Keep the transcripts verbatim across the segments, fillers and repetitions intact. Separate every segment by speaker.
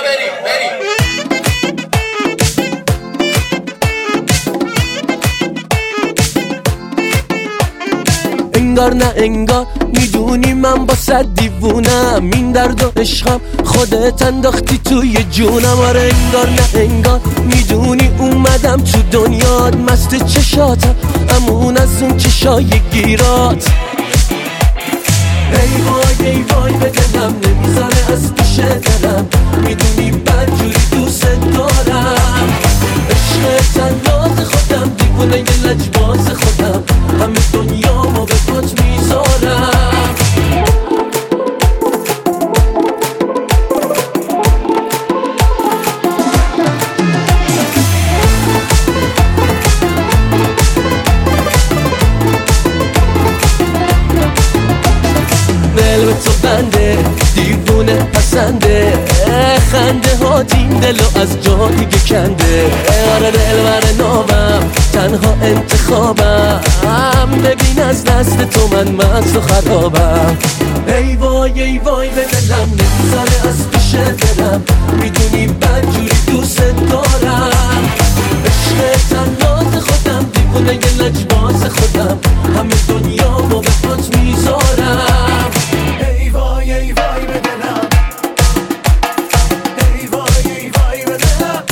Speaker 1: بریم بریم.
Speaker 2: انگار نه انگار میدونی من با صد دیوونم، این درد و عشقم خودت انداختی توی جونم. آره انگار نه انگار میدونی اومدم تو دنیات، مست چشاتم امون از اون چشای گیرات. ای وای ای وای به دلم نمیذاره از پیش دلم، میدونی بدجوری دوست دارم. عشق تنات خودم دیوونه یه لجباز خودم، همه دنیامو به پات میذارم. دل به تو بنده دیوونه پسنده، خنده ها این دلو از جا دیگه کنده. آره دل بر نابم تنها انتخابم، ببین از دست تو من مست و خرابم. ای وای ای وای به دلم نمیذاره از پیش دلم، میدونی بدجوری دوست دارم. عشق تنات خودم دیوونه یه لجباز خودم، همه دنیامو به پات میذارم. ای وای ای وای به دلم، ای وای ای وای به دلم.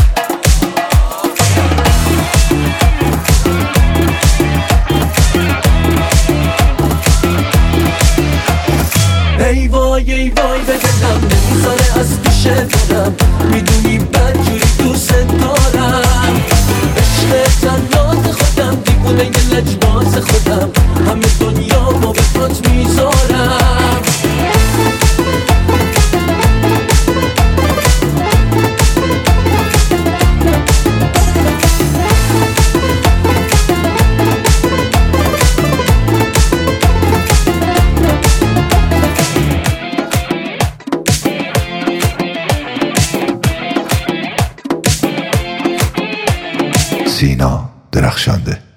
Speaker 2: ای وای ای وای به دلم نمیذاره از پیش دلم، میدونی بدجوری دوست دارم. عشق تنات خودم دیوونه یه لجباز خودم، همه دنیامو به پات میذارم.
Speaker 3: سینا درخشانده.